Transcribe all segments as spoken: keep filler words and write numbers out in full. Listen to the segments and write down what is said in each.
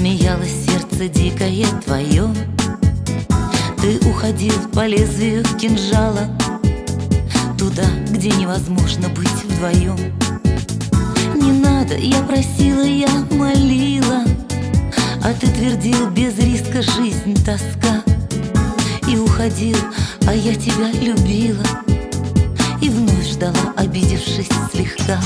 Смеялось сердце дикое твое. Ты уходил по лезвию кинжала, туда, где невозможно быть вдвоем. Не надо, я просила, я молила, а ты твердил: без риска жизнь тоска. И уходил, а я тебя любила, и вновь ждала, обидевшись слегка.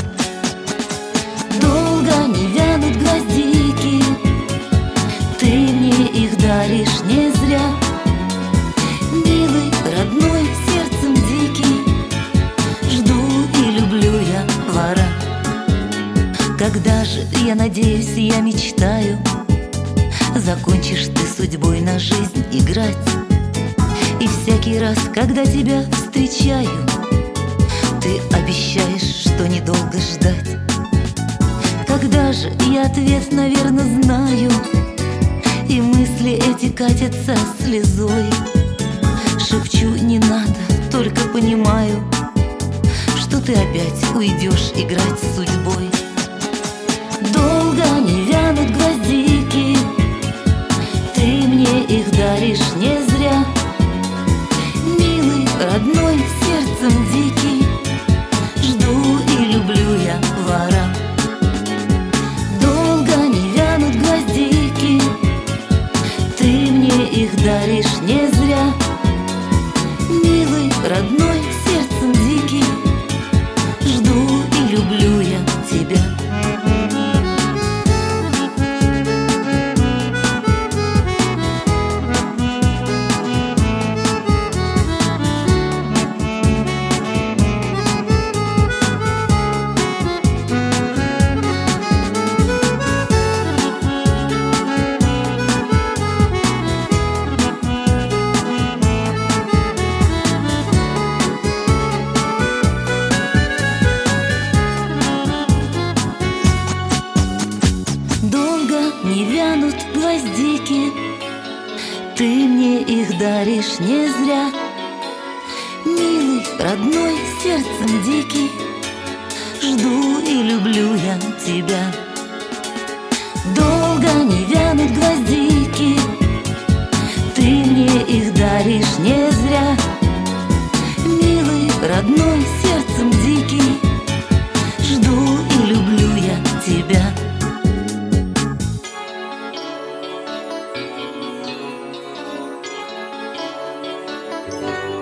Долго не вянут гвоздики, ты мне их даришь не зря. Милый, родной, сердцем дикий, жду и люблю я вора. Когда же, я надеюсь, я мечтаю, закончишь ты судьбой на жизнь играть. И всякий раз, когда тебя встречаю, ты обещаешь, что недолго ждать. Когда же, я ответ, наверно, знаю, и мысли эти катятся слезой. Шепчу: не надо, только понимаю, что ты опять уйдешь играть с судьбой. Долго не вянут гвоздики, ты мне их даришь не зря. Милый, родной, сердцем дикий, жду и люблю я вора. Долго не вянут гвоздики, ты мне их даришь не зря. Милый, родной, сердцем дикий, жду и люблю я тебя. Не вянут гвоздики, ты мне их даришь не зря. Милый, родной, сердцем дикий, жду и люблю я тебя. Долго не вянут гвоздики, ты мне их даришь не зря. Милый, родной, сердцем дикий, жду и люблю я тебя. Thank you.